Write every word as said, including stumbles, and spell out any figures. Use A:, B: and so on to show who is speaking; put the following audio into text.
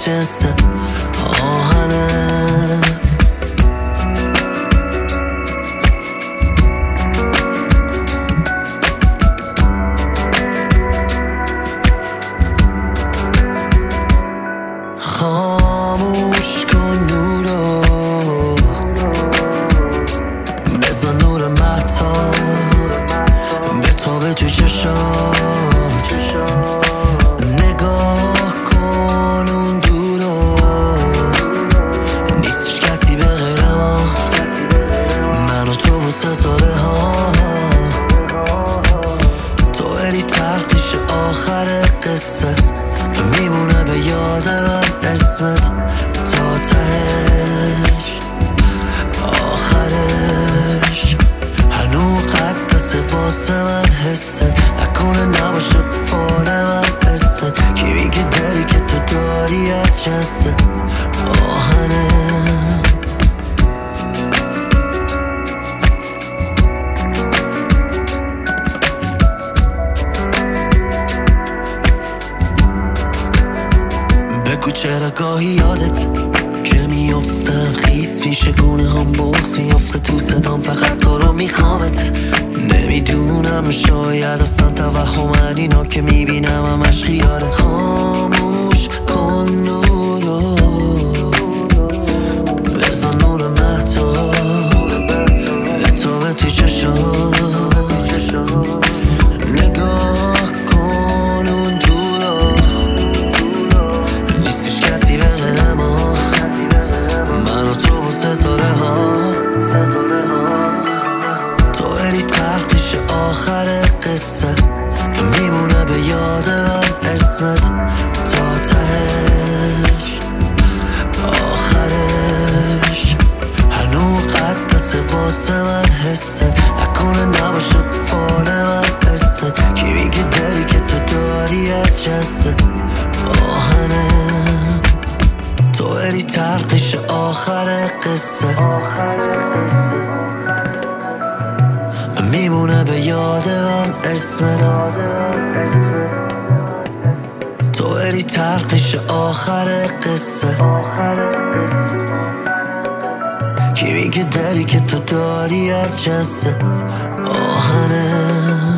A: جنس آهنه. خاموش کن نورو، بزن نور مهتاب بتابه تو چشات. نگاه کن اون دورو، نیستش کسی به غیر ما، من و تو و ستاره ها. تو الی تلخیش آخر قصه، میمونه به یاد من اسمت تا تهش آخرش. هنو قدس واسه من حست، نکنه نباشه فال من اسمت. کی میگه داری که تو داری از جنس آهنه. بگو چرا گاهی یادت که میافتم خیس پیش گونه هم بغض میافته تو صدام، فقط تو رو میخوامت. نمیدونم شاید اصلا توهم اینا که میبینم همش خیاره. خاموش کن نورو، بزن نور مهتاب بتابه تو چشات. نگاه کن اون دورو، نیستش کسی به غیر ما، من و تو و ستاره ها. ستاره ها تو الی تلخیش آخر قصه، میمونه به یاد من اسمت تا تهش آخرش. هنو قدس واسه من حست، نکنه نباشه فال من اسمت. کی میگه داری که تو داری از جنس آهنه. تو الی تلخیش آخر قصه، میمونه به یاد من اسمت. تو الی تلخیش آخر قصه، کی میگه داری که تو داری از جنس آهنه.